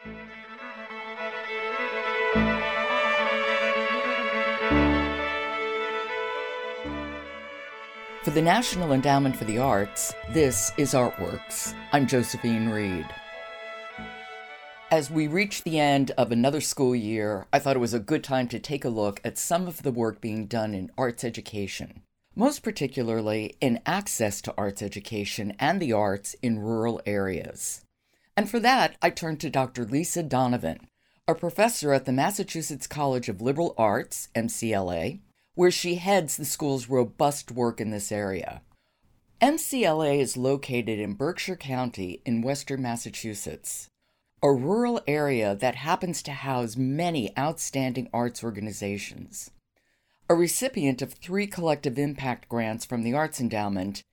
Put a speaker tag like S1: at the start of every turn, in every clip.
S1: For the National Endowment for the Arts, this is Artworks. I'm Josephine Reed. As we reach the end of another school year, I thought it was a good time to take a look at some of the work being done in arts education, most particularly in access to arts education and the arts in rural areas. And for that, I turned to Dr. Lisa Donovan, a professor at the Massachusetts College of Liberal Arts, MCLA, where she heads the school's robust work in this area. MCLA is located in Berkshire County in western Massachusetts, a rural area that happens to house many outstanding arts organizations. A recipient of 3 collective impact grants from the Arts Endowment,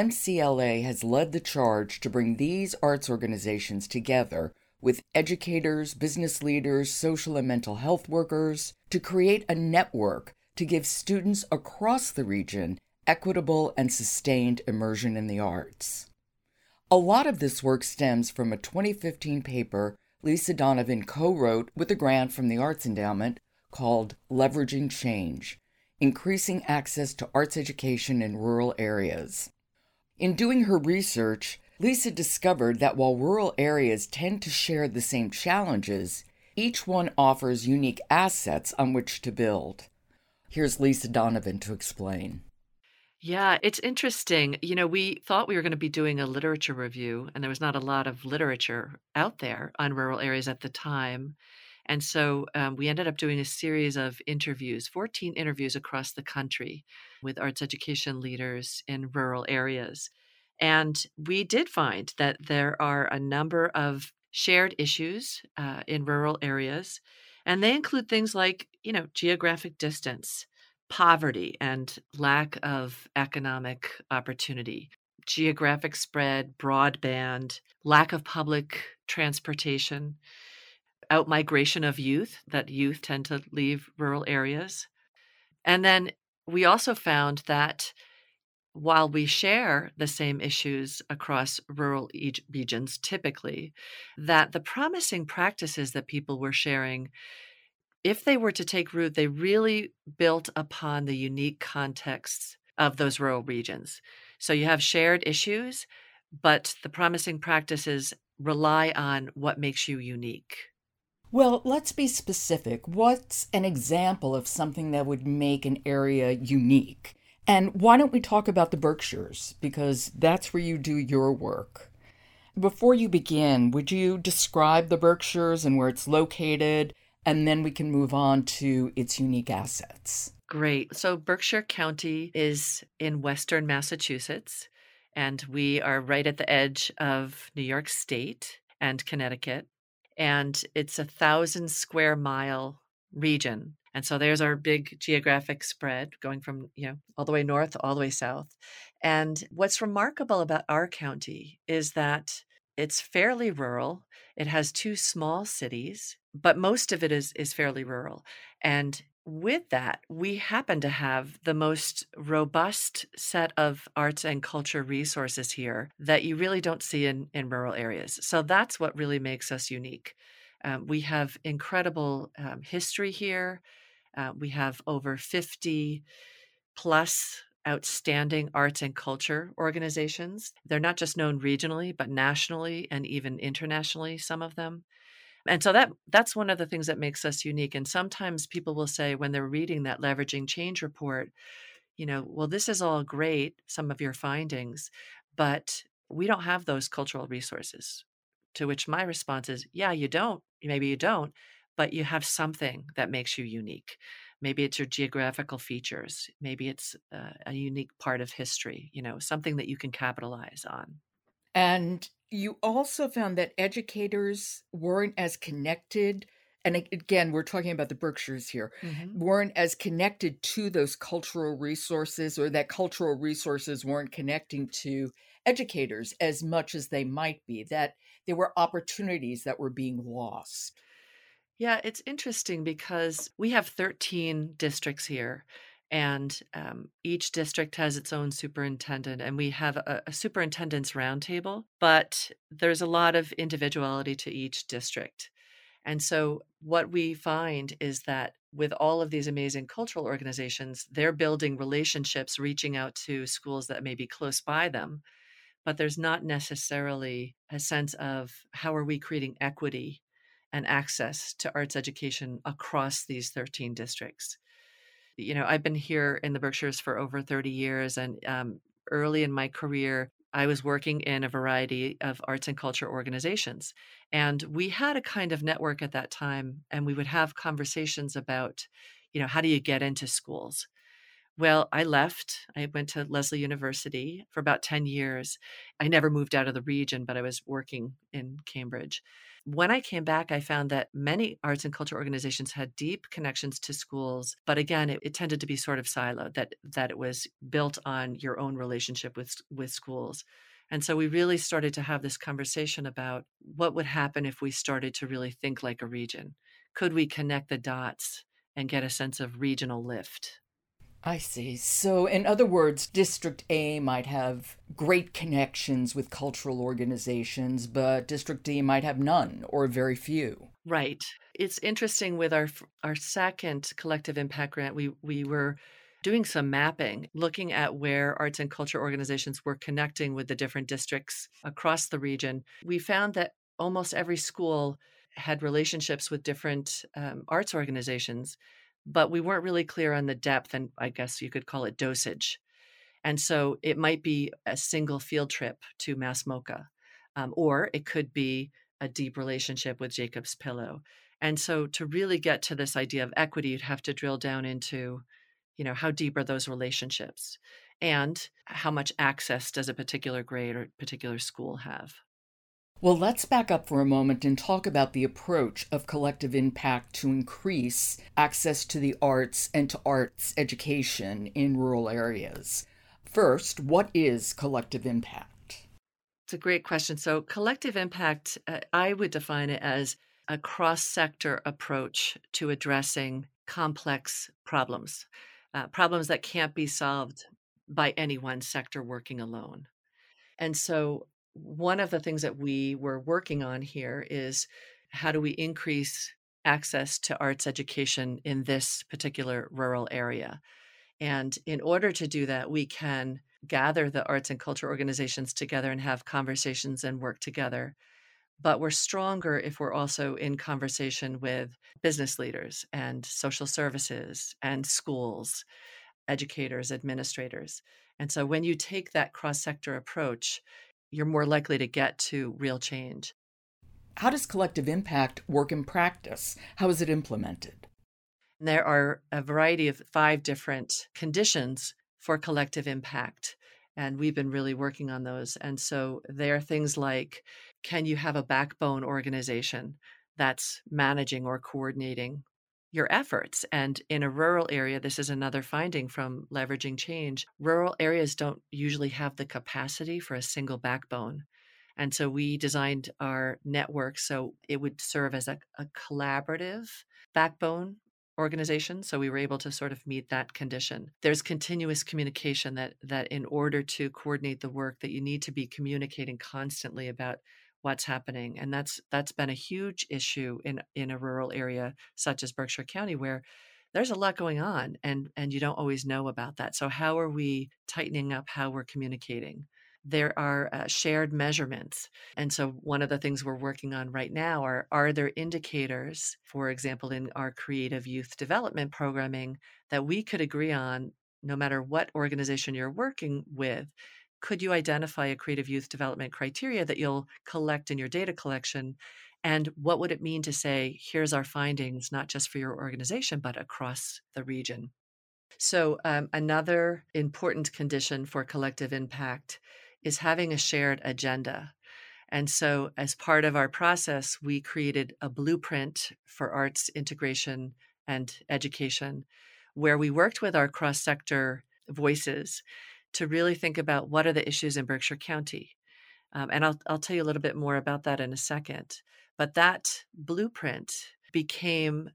S1: MCLA has led the charge to bring these arts organizations together with educators, business leaders, social and mental health workers to create a network to give students across the region equitable and sustained immersion in the arts. A lot of this work stems from a 2015 paper Lisa Donovan co-wrote with a grant from the Arts Endowment called Leveraging Change: Increasing Access to Arts Education in Rural Areas. In doing her research, Lisa discovered that while rural areas tend to share the same challenges, each one offers unique assets on which to build. Here's Lisa Donovan to explain.
S2: Yeah, it's interesting. We thought we were going to be doing a literature review, and there was not a lot of literature out there on rural areas at the time. And so we ended up doing a series of interviews, 14 interviews across the country with arts education leaders in rural areas. And we did find that there are a number of shared issues in rural areas, and they include things like, geographic distance, poverty, and lack of economic opportunity, geographic spread, broadband, lack of public transportation, outmigration of youth, that youth tend to leave rural areas. And then we also found that while we share the same issues across rural regions typically, that the promising practices that people were sharing, if they were to take root, they really built upon the unique contexts of those rural regions. So you have shared issues, but the promising practices rely on what makes you unique.
S1: Well, let's be specific. What's an example of something that would make an area unique? And why don't we talk about the Berkshires, because that's where you do your work. Before you begin, would you describe the Berkshires and where it's located, and then we can move on to its unique assets?
S2: Great. So Berkshire County is in western Massachusetts, and we are right at the edge of New York State and Connecticut. And it's 1,000 square mile region. And so there's our big geographic spread going from, all the way north, all the way south. And what's remarkable about our county is that it's fairly rural. It has 2 small cities, but most of it is fairly rural. And with that, we happen to have the most robust set of arts and culture resources here that you really don't see in rural areas. So that's what really makes us unique. We have incredible history here. We have over 50 plus outstanding arts and culture organizations. They're not just known regionally, but nationally and even internationally, some of them. And so that's one of the things that makes us unique. And sometimes people will say when they're reading that Leveraging Change report, well, this is all great, some of your findings, but we don't have those cultural resources. To which my response is, yeah, you don't. Maybe you don't, but you have something that makes you unique. Maybe it's your geographical features. Maybe it's a unique part of history, something that you can capitalize on.
S1: And you also found that educators weren't as connected, and again, we're talking about the Berkshires here, weren't as connected to those cultural resources, or that cultural resources weren't connecting to educators as much as they might be, that there were opportunities that were being lost.
S2: Yeah, it's interesting because we have 13 districts here, and each district has its own superintendent, and we have a superintendent's roundtable, but there's a lot of individuality to each district. And so what we find is that with all of these amazing cultural organizations, they're building relationships, reaching out to schools that may be close by them, but there's not necessarily a sense of how are we creating equity and access to arts education across these 13 districts. I've been here in the Berkshires for over 30 years, and early in my career, I was working in a variety of arts and culture organizations. And we had a kind of network at that time, and we would have conversations about, how do you get into schools? Well, I left. I went to Lesley University for about 10 years. I never moved out of the region, but I was working in Cambridge. When I came back, I found that many arts and culture organizations had deep connections to schools, but again, it tended to be sort of siloed, that it was built on your own relationship with schools. And so we really started to have this conversation about what would happen if we started to really think like a region. Could we connect the dots and get a sense of regional lift?
S1: I see. So, in other words, District A might have great connections with cultural organizations, but District D might have none or very few.
S2: Right. It's interesting with our second collective impact grant, we were doing some mapping, looking at where arts and culture organizations were connecting with the different districts across the region. We found that almost every school had relationships with different arts organizations, but we weren't really clear on the depth, and I guess you could call it dosage. And so it might be a single field trip to Mass MoCA, or it could be a deep relationship with Jacob's Pillow. And so to really get to this idea of equity, you'd have to drill down into, how deep are those relationships and how much access does a particular grade or particular school have?
S1: Well, let's back up for a moment and talk about the approach of collective impact to increase access to the arts and to arts education in rural areas. First, what is collective impact?
S2: It's a great question. So, collective impact, I would define it as a cross sector approach to addressing complex problems, problems that can't be solved by any one sector working alone. And so, one of the things that we were working on here is how do we increase access to arts education in this particular rural area? And in order to do that, we can gather the arts and culture organizations together and have conversations and work together. But we're stronger if we're also in conversation with business leaders and social services and schools, educators, administrators. And so when you take that cross sector approach, you're more likely to get to real change.
S1: How does collective impact work in practice? How is it implemented?
S2: There are a variety of 5 different conditions for collective impact, and we've been really working on those. And so there are things like, can you have a backbone organization that's managing or coordinating your efforts? And in a rural area, this is another finding from leveraging change. Rural areas don't usually have the capacity for a single backbone. And so we designed our network so it would serve as a collaborative backbone organization. So we were able to sort of meet that condition. There's continuous communication that in order to coordinate the work that you need to be communicating constantly about what's happening. And that's been a huge issue in a rural area such as Berkshire County where there's a lot going on and you don't always know about that. So how are we tightening up how we're communicating? There are shared measurements. And so one of the things we're working on right now are there indicators, for example, in our creative youth development programming that we could agree on no matter what organization you're working with? Could you identify a creative youth development criteria that you'll collect in your data collection? And what would it mean to say, here's our findings, not just for your organization, but across the region? So, another important condition for collective impact is having a shared agenda. And so, as part of our process, we created a blueprint for arts integration and education, where we worked with our cross sector voices to really think about what are the issues in Berkshire County. And I'll tell you a little bit more about that in a second. But that blueprint became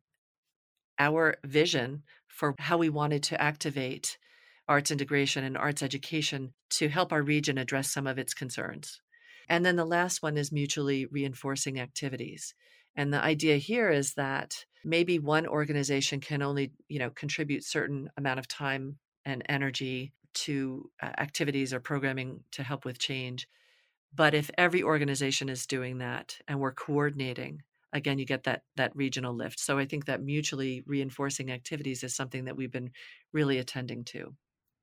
S2: our vision for how we wanted to activate arts integration and arts education to help our region address some of its concerns. And then the last one is mutually reinforcing activities. And the idea here is that maybe one organization can only, contribute certain amount of time and energy to activities or programming to help with change. But if every organization is doing that and we're coordinating, again, you get that regional lift. So I think that mutually reinforcing activities is something that we've been really attending to.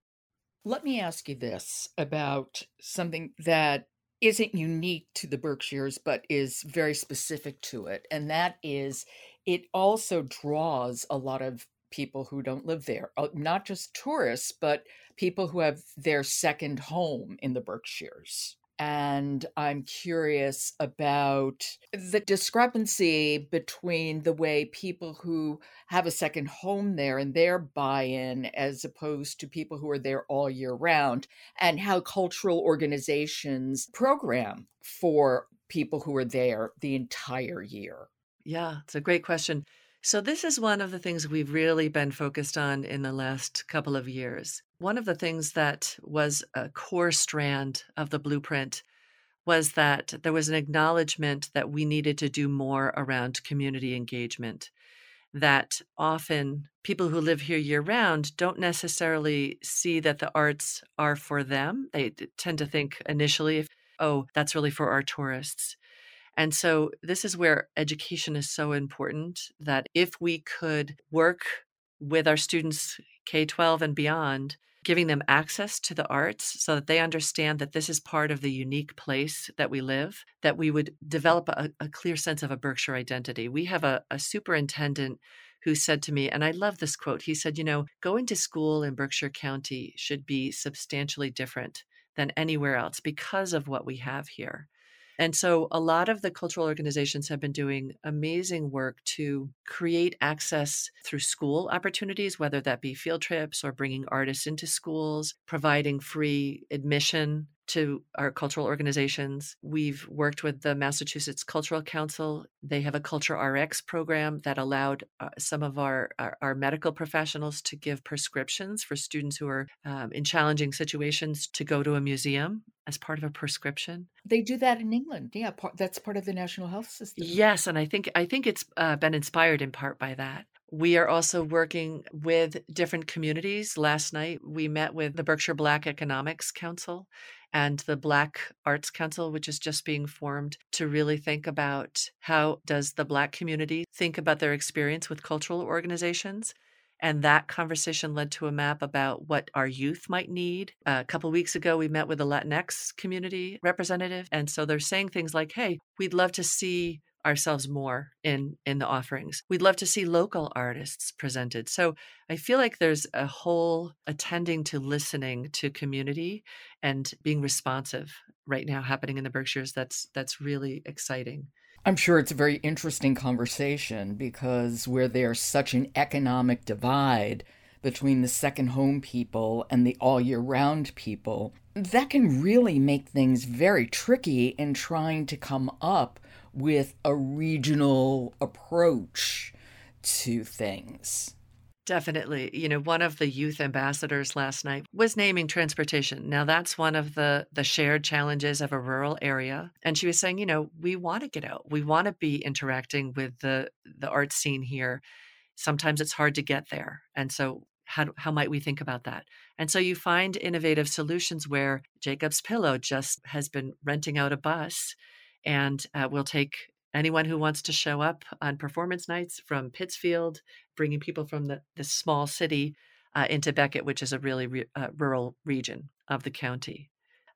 S1: Let me ask you this about something that isn't unique to the Berkshires, but is very specific to it. And that is, it also draws a lot of people who don't live there, not just tourists, but people who have their second home in the Berkshires. And I'm curious about the discrepancy between the way people who have a second home there and their buy-in as opposed to people who are there all year round, and how cultural organizations program for people who are there the entire year.
S2: Yeah, it's a great question. So, this is one of the things we've really been focused on in the last couple of years. One of the things that was a core strand of the blueprint was that there was an acknowledgement that we needed to do more around community engagement. That often people who live here year round don't necessarily see that the arts are for them. They tend to think initially, oh, that's really for our tourists. And so this is where education is so important, that if we could work with our students K-12 and beyond, giving them access to the arts so that they understand that this is part of the unique place that we live, that we would develop a clear sense of a Berkshire identity. We have a superintendent who said to me, and I love this quote, he said, going to school in Berkshire County should be substantially different than anywhere else because of what we have here. And so a lot of the cultural organizations have been doing amazing work to create access through school opportunities, whether that be field trips or bringing artists into schools, providing free admission to our cultural organizations. We've worked with the Massachusetts Cultural Council. They have a Culture RX program that allowed some of our medical professionals to give prescriptions for students who are in challenging situations to go to a museum as part of a prescription.
S1: They do that in England. Yeah, that's part of the national health system.
S2: Yes, and I think it's been inspired in part by that. We are also working with different communities. Last night, we met with the Berkshire Black Economics Council and the Black Arts Council, which is just being formed to really think about how does the Black community think about their experience with cultural organizations. And that conversation led to a map about what our youth might need. A couple weeks ago, we met with a Latinx community representative. And so they're saying things like, hey, we'd love to see ourselves more in the offerings. We'd love to see local artists presented. So I feel like there's a whole attending to listening to community and being responsive right now happening in the Berkshires that's really exciting.
S1: I'm sure it's a very interesting conversation because where there's such an economic divide between the second home people and the all year round people, that can really make things very tricky in trying to come up with a regional approach to things.
S2: Definitely. One of the youth ambassadors last night was naming transportation. Now, that's one of the shared challenges of a rural area. And she was saying, we want to get out. We want to be interacting with the art scene here. Sometimes it's hard to get there. And so how might we think about that? And so you find innovative solutions where Jacob's Pillow just has been renting out a bus and will take anyone who wants to show up on performance nights from Pittsfield, bringing people from this small city into Beckett, which is a really rural region of the county.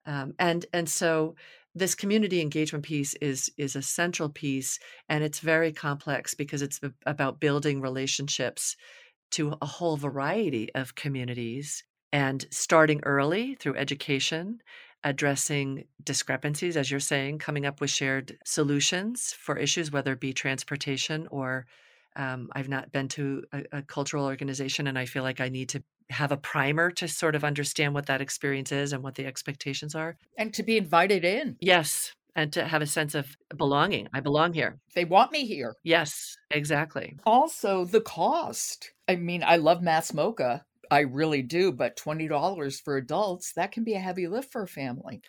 S2: And so this community engagement piece is a central piece, and it's very complex because it's about building relationships to a whole variety of communities and starting early through education, addressing discrepancies, as you're saying, coming up with shared solutions for issues, whether it be transportation or I've not been to a cultural organization, and I feel like I need to have a primer to sort of understand what that experience is and what the expectations are.
S1: And to be invited in.
S2: Yes. And to have a sense of belonging. I belong here.
S1: They want me here.
S2: Yes, exactly.
S1: Also, the cost. I mean, I love Mass MoCA. I really do, but $20 for adults, that can be a heavy lift for a family.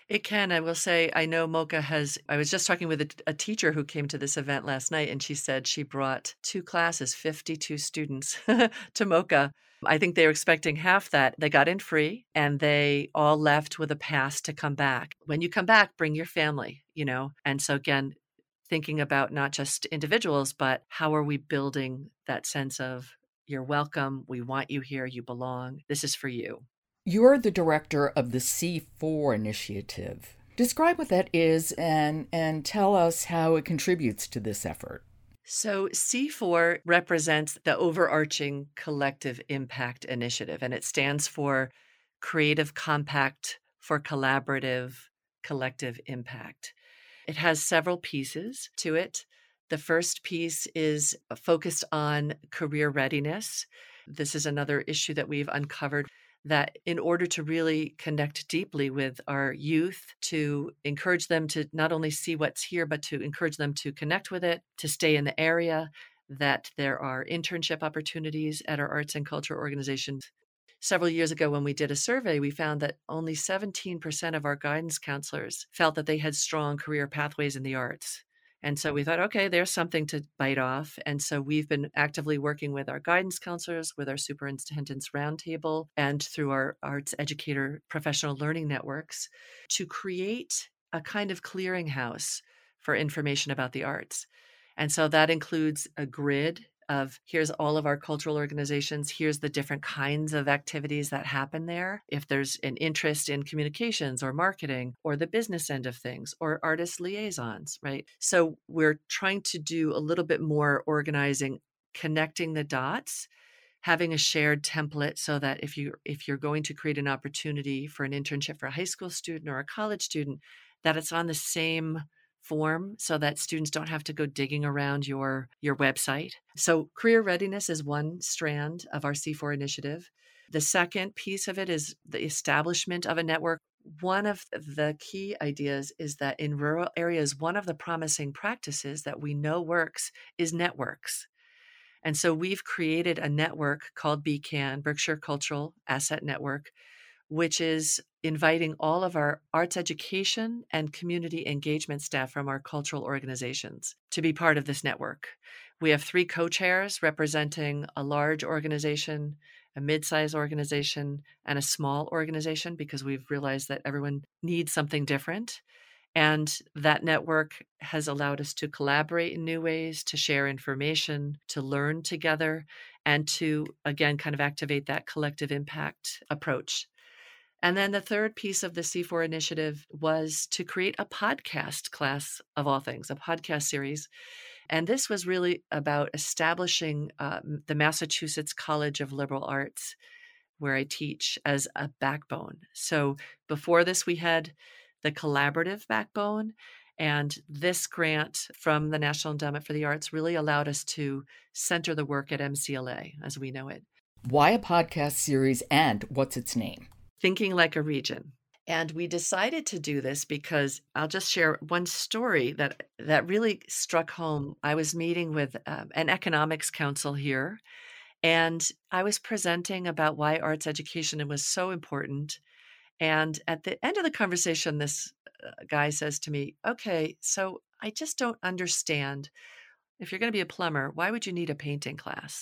S2: It can. I will say, I know MoCA has. I was just talking with a teacher who came to this event last night, and she said she brought 2 classes, 52 students to MoCA. I think they were expecting half that. They got in free, and they all left with a pass to come back. When you come back, bring your family, you know? And so again, thinking about not just individuals, but how are we building that sense of, "You're welcome, we want you here, you belong, this is for you."
S1: You're the director of the C4 initiative. Describe what that is and tell us how it contributes to this effort.
S2: So, C4 represents the overarching collective impact initiative, and it stands for Creative Compact for Collaborative Collective Impact. It has several pieces to it. The first piece is focused on career readiness. This is another issue that we've uncovered, that in order to really connect deeply with our youth, to encourage them to not only see what's here, but to encourage them to connect with it, to stay in the area, that there are internship opportunities at our arts and culture organizations. Several years ago, when we did a survey, we found that only 17% of our guidance counselors felt that they had strong career pathways in the arts. And so we thought, okay, there's something to bite off. And so we've been actively working with our guidance counselors, with our superintendent's roundtable, and through our arts educator professional learning networks to create a kind of clearinghouse for information about the arts. And so that includes a grid of, here's all of our cultural organizations, here's the different kinds of activities that happen there. If there's an interest in communications or marketing or the business end of things or artist liaisons, right? So we're trying to do a little bit more organizing, connecting the dots, having a shared template so that if you're going to create an opportunity for an internship for a high school student or a college student, that it's on the same form so that students don't have to go digging around your website. So career readiness is one strand of our C4 initiative. The second piece of it is the establishment of a network. One of the key ideas is that in rural areas, one of the promising practices that we know works is networks. And so we've created a network called BCAN, Berkshire Cultural Asset Network, which is inviting all of our arts education and community engagement staff from our cultural organizations to be part of this network. We have 3 co-chairs representing a large organization, a mid-sized organization, and a small organization, because we've realized that everyone needs something different. And that network has allowed us to collaborate in new ways, to share information, to learn together, and to, again, kind of activate that collective impact approach. And then the third piece of the C4 initiative was to create a podcast class, of all things, a podcast series. And this was really about establishing the Massachusetts College of Liberal Arts, where I teach, as a backbone. So before this, we had the collaborative backbone. And this grant from the National Endowment for the Arts really allowed us to center the work at MCLA as we know it.
S1: Why a podcast series and what's its name?
S2: Thinking Like a Region. And we decided to do this because I'll just share one story that really struck home. I was meeting with an economics council here, and I was presenting about why arts education was so important. And at the end of the conversation, this guy says to me, "Okay, so I just don't understand. If you're going to be a plumber, why would you need a painting class?"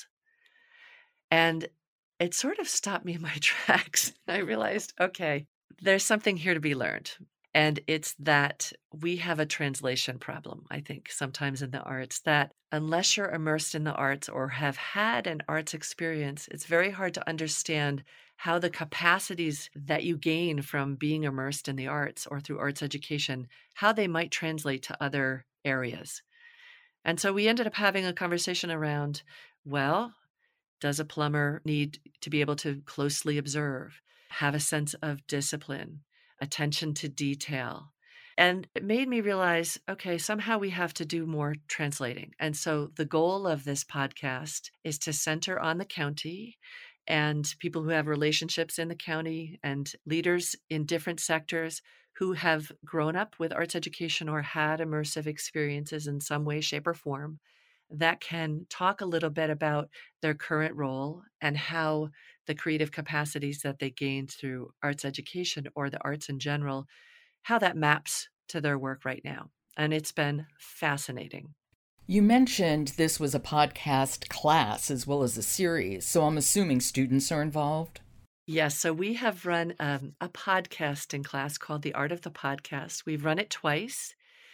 S2: And it sort of stopped me in my tracks. I realized, okay, there's something here to be learned. And it's that we have a translation problem, I think, sometimes in the arts, that unless you're immersed in the arts or have had an arts experience, it's very hard to understand how the capacities that you gain from being immersed in the arts or through arts education, how they might translate to other areas. And so we ended up having a conversation around, well, does a plumber need to be able to closely observe, have a sense of discipline, attention to detail? And it made me realize, okay, somehow we have to do more translating. And so the goal of this podcast is to center on the county and people who have relationships in the county and leaders in different sectors who have grown up with arts education or had immersive experiences in some way, shape, or form, that can talk a little bit about their current role and how the creative capacities that they gained through arts education or the arts in general how that maps to their work right now. And it's been fascinating.
S1: You mentioned this was a podcast class as well as a series, so I'm assuming students are involved.
S2: Yes, so we have run a podcasting class called The Art of the Podcast. We've run it twice,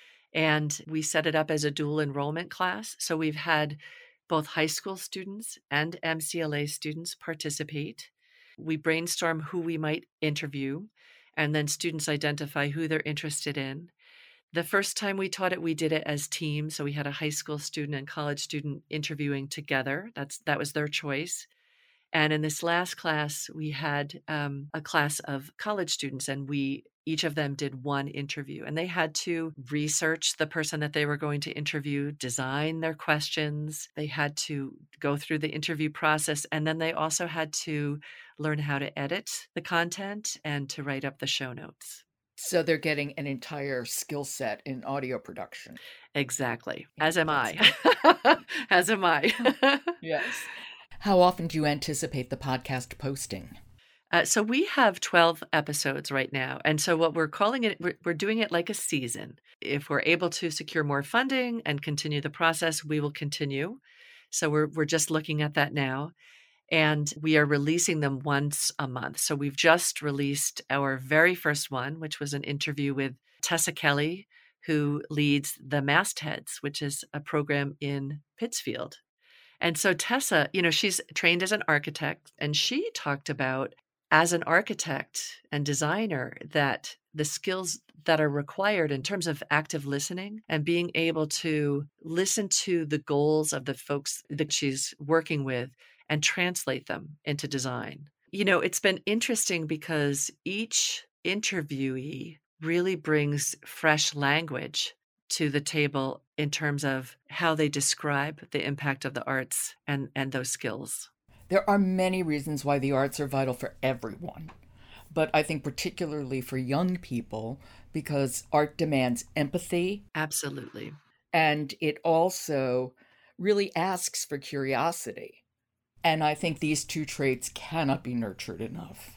S2: and we set it up as a dual enrollment class. So we've had both high school students and MCLA students participate. We brainstorm who we might interview, and then students identify who they're interested in. The first time we taught it, we did it as teams. So we had a high school student and college student interviewing together. That was their choice. And in this last class, we had a class of college students, and each of them did one interview, and they had to research the person that they were going to interview, design their questions. They had to go through the interview process, and then they also had to learn how to edit the content and to write up the show notes.
S1: So they're getting an entire skill set in audio production.
S2: Exactly.
S1: Yeah,
S2: As am
S1: that's
S2: I. As am I.
S1: Yes. How often do you anticipate the podcast posting?
S2: So we have 12 episodes right now. And so what we're calling it, we're doing it like a season. If we're able to secure more funding and continue the process, we will continue. So we're just looking at that now. And we are releasing them once a month. So we've just released our very first one, which was an interview with Tessa Kelly, who leads the Mastheads, which is a program in Pittsfield. And so Tessa, she's trained as an architect, and she talked about, as an architect and designer, that the skills that are required in terms of active listening and being able to listen to the goals of the folks that she's working with and translate them into design. It's been interesting because each interviewee really brings fresh language to the table in terms of how they describe the impact of the arts and those skills.
S1: There are many reasons why the arts are vital for everyone, but I think particularly for young people because art demands empathy.
S2: Absolutely.
S1: And it also really asks for curiosity. And I think these two traits cannot be nurtured enough.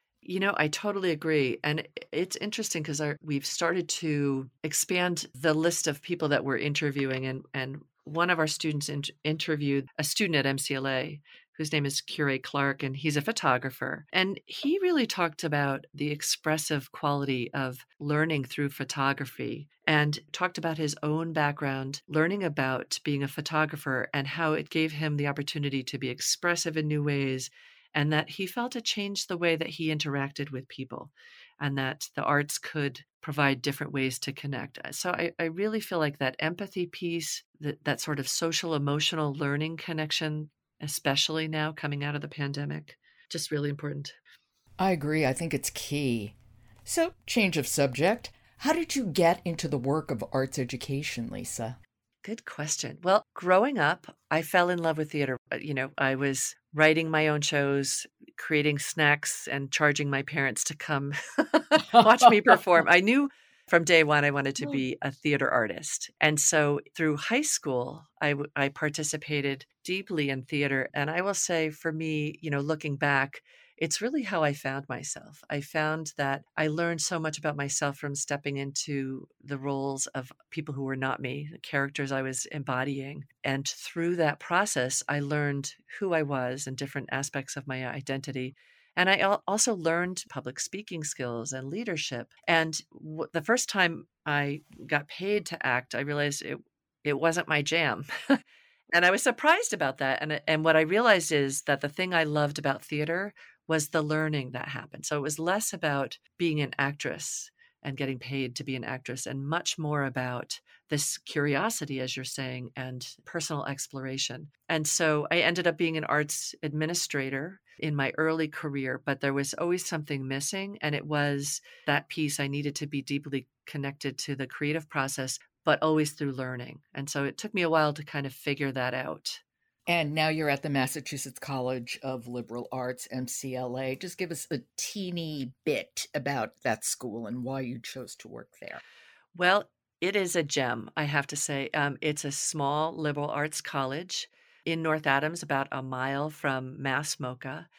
S2: I totally agree. And it's interesting because we've started to expand the list of people that we're interviewing. And one of our students interviewed a student at MCLA whose name is Curé Clark, and he's a photographer. And he really talked about the expressive quality of learning through photography and talked about his own background, learning about being a photographer and how it gave him the opportunity to be expressive in new ways, and that he felt it changed the way that he interacted with people, and that the arts could provide different ways to connect. So I really feel like that empathy piece, that sort of social emotional learning connection, especially now coming out of the pandemic, just really important.
S1: I agree. I think it's key. So, change of subject. How did you get into the work of arts education, Lisa?
S2: Good question. Well, growing up, I fell in love with theater. I was writing my own shows, creating snacks, and charging my parents to come watch me perform. I knew from day one I wanted to be a theater artist. And so through high school, I participated deeply in theater. And I will say for me, looking back, it's really how I found myself. I found that I learned so much about myself from stepping into the roles of people who were not me, the characters I was embodying. And through that process, I learned who I was and different aspects of my identity. And I also learned public speaking skills and leadership. And the first time I got paid to act, I realized it wasn't my jam. And I was surprised about that. And what I realized is that the thing I loved about theater was the learning that happened. So it was less about being an actress and getting paid to be an actress, and much more about this curiosity, as you're saying, and personal exploration. And so I ended up being an arts administrator in my early career, but there was always something missing. And it was that piece. I needed to be deeply connected to the creative process, but always through learning. And so it took me a while to kind of figure that out.
S1: And now you're at the Massachusetts College of Liberal Arts, MCLA. Just give us a teeny bit about that school and why you chose to work there.
S2: Well, it is a gem, I have to say. It's a small liberal arts college in North Adams, about a mile from Mass MoCA.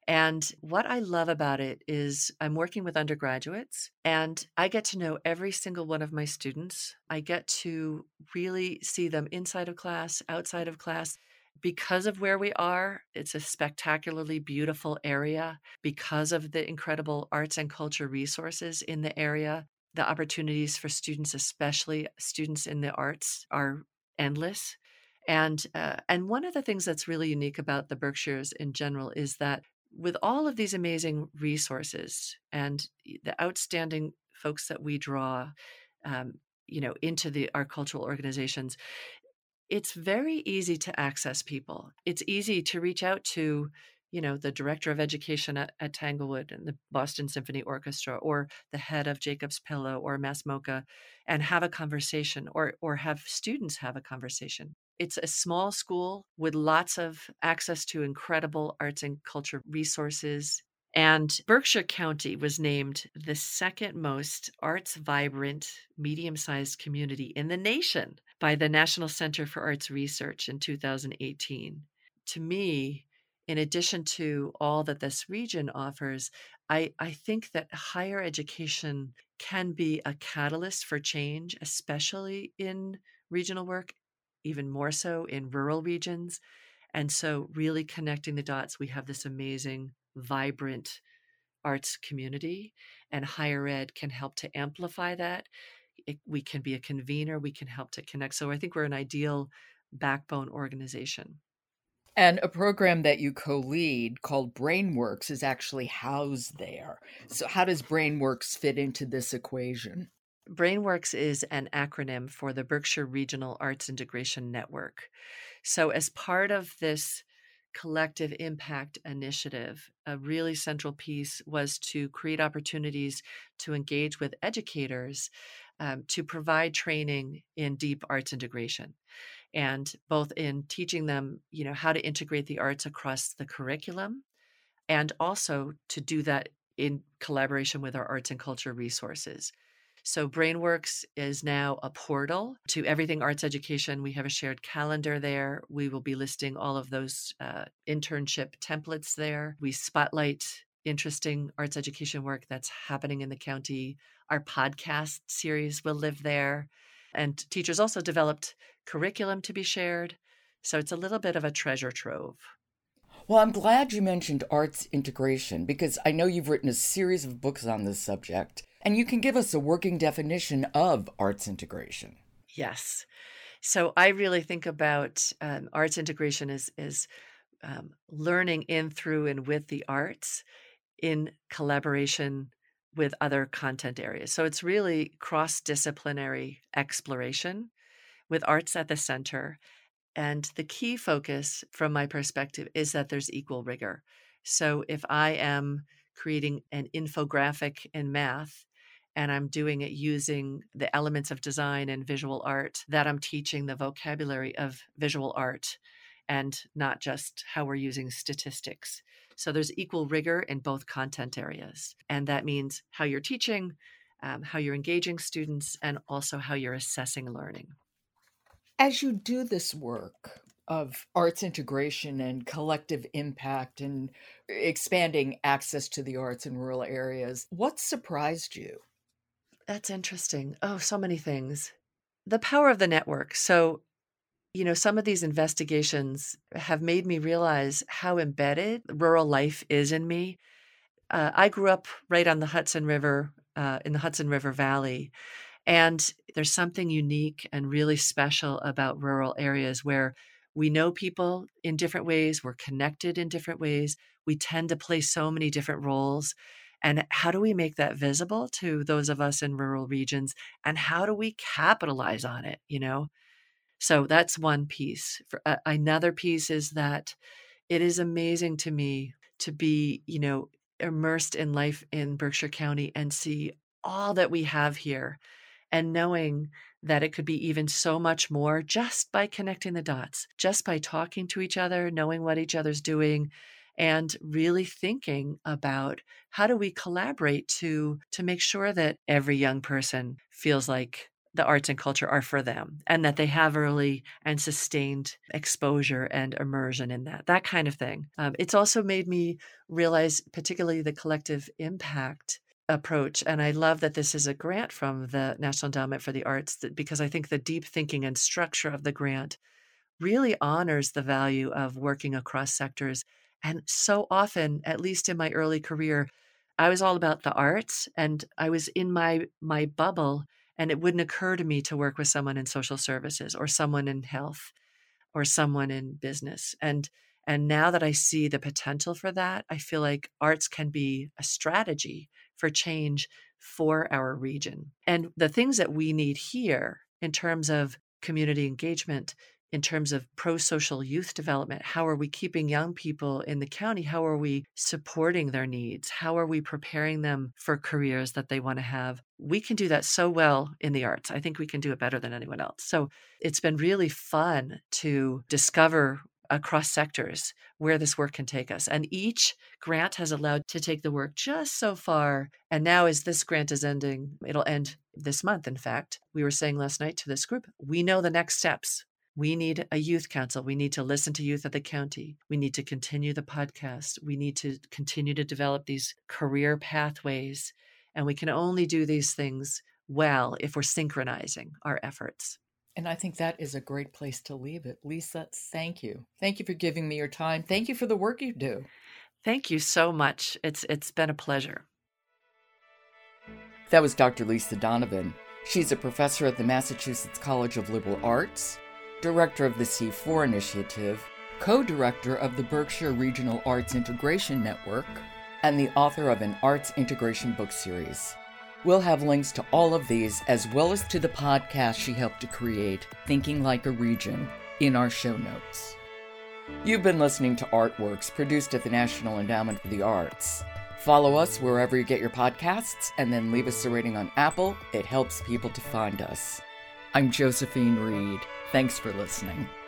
S2: And what I love about it is I'm working with undergraduates and I get to know every single one of my students. I get to really see them inside of class, outside of class. Because of where we are, it's a spectacularly beautiful area. Because of the incredible arts and culture resources in the area, the opportunities for students, especially students in the arts, are endless. And one of the things that's really unique about the Berkshires in general is that with all of these amazing resources and the outstanding folks that we draw, um, into our cultural organizations, it's very easy to access people. It's easy to reach out to, the director of education at Tanglewood and the Boston Symphony Orchestra, or the head of Jacob's Pillow or Mass MoCA, and have a conversation, or have students have a conversation. It's a small school with lots of access to incredible arts and culture resources. And Berkshire County was named the second most arts vibrant, medium sized community in the nation by the National Center for Arts Research in 2018. To me, in addition to all that this region offers, I think that higher education can be a catalyst for change, especially in regional work, even more so in rural regions. And so, really connecting the dots, we have this amazing, vibrant arts community, and higher ed can help to amplify that. We can be a convener, we can help to connect. So I think we're an ideal backbone organization.
S1: And a program that you co lead called BrainWorks is actually housed there. So, how does BrainWorks fit into this equation?
S2: BrainWorks is an acronym for the Berkshire Regional Arts Integration Network. So, as part of this collective impact initiative, a really central piece was to create opportunities to engage with educators to provide training in deep arts integration, and both in teaching them, how to integrate the arts across the curriculum, and also to do that in collaboration with our arts and culture resources. So BrainWorks is now a portal to everything arts education. We have a shared calendar there. We will be listing all of those internship templates there. We spotlight interesting arts education work that's happening in the county. Our podcast series will live there. And teachers also developed curriculum to be shared. So it's a little bit of a treasure trove.
S1: Well, I'm glad you mentioned arts integration because I know you've written a series of books on this subject, and you can give us a working definition of arts integration.
S2: Yes. So I really think about arts integration as learning in, through, and with the arts in collaboration with other content areas. So it's really cross-disciplinary exploration with arts at the center. And the key focus from my perspective is that there's equal rigor. So if I am creating an infographic in math and I'm doing it using the elements of design and visual art, that I'm teaching the vocabulary of visual art and not just how we're using statistics. So there's equal rigor in both content areas. And that means how you're teaching, how you're engaging students, and also how you're assessing learning.
S1: As you do this work of arts integration and collective impact and expanding access to the arts in rural areas, what surprised you?
S2: That's interesting. Oh, so many things. The power of the network. So, some of these investigations have made me realize how embedded rural life is in me. I grew up right on the Hudson River, in the Hudson River Valley. And there's something unique and really special about rural areas where we know people in different ways, we're connected in different ways, we tend to play so many different roles. And how do we make that visible to those of us in rural regions? And how do we capitalize on it? So that's one piece. Another piece is that it is amazing to me to be, immersed in life in Berkshire County and see all that we have here, and knowing that it could be even so much more just by connecting the dots, just by talking to each other, knowing what each other's doing, and really thinking about how do we collaborate to make sure that every young person feels like the arts and culture are for them and that they have early and sustained exposure and immersion in that kind of thing. It's also made me realize particularly the collective impact approach. And I love that this is a grant from the National Endowment for the Arts because I think the deep thinking and structure of the grant really honors the value of working across sectors. And so often, at least in my early career, I was all about the arts and I was in my bubble, and it wouldn't occur to me to work with someone in social services or someone in health or someone in business. And now that I see the potential for that, I feel like arts can be a strategy for change for our region. And the things that we need here in terms of community engagement, in terms of pro-social youth development, how are we keeping young people in the county? How are we supporting their needs? How are we preparing them for careers that they want to have? We can do that so well in the arts. I think we can do it better than anyone else. So it's been really fun to discover across sectors where this work can take us. And each grant has allowed to take the work just so far. And now as this grant is ending, it'll end this month. In fact, we were saying last night to this group, we know the next steps. We need a youth council. We need to listen to youth at the county. We need to continue the podcast. We need to continue to develop these career pathways. And we can only do these things well if we're synchronizing our efforts.
S1: And I think that is a great place to leave it. Lisa, thank you. Thank you for giving me your time. Thank you for the work you do.
S2: Thank you so much. It's been a pleasure.
S1: That was Dr. Lisa Donovan. She's a professor at the Massachusetts College of Liberal Arts, director of the C4 Initiative, co-director of the Berkshire Regional Arts Integration Network, and the author of an arts integration book series. We'll have links to all of these, as well as to the podcast she helped to create, Thinking Like a Region, in our show notes. You've been listening to Artworks, produced at the National Endowment for the Arts. Follow us wherever you get your podcasts, and then leave us a rating on Apple. It helps people to find us. I'm Josephine Reed. Thanks for listening.